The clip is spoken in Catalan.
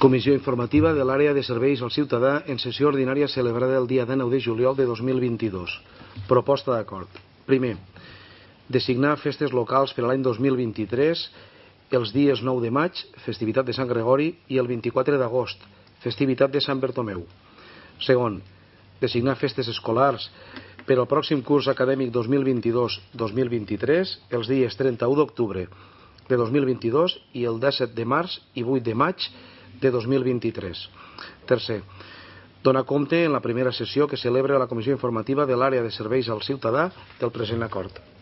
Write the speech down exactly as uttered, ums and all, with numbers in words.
Comissió informativa de l'àrea de serveis al ciutadà en sessió ordinària celebrada el dia dinou de juliol de dos mil vint-i-dos. Proposta d'acord. Primer, designar festes locals per a l'any dos mil vint-i-tres els dies nou de maig, festivitat de Sant Gregori, i el vint-i-quatre d'agost, festivitat de Sant Bartomeu. Segon, designar festes escolars per al pròxim curs acadèmic dos mil vint-i-dos dos mil vint-i-tres els dies trenta-u d'octubre de dos mil vint-i-dos i el disset de març i vuit de maig de dos mil vint-i-tres. Tercer, donar compte en la primera sessió que celebra la Comissió Informativa de l'Àrea de Serveis al Ciutadà del present acord.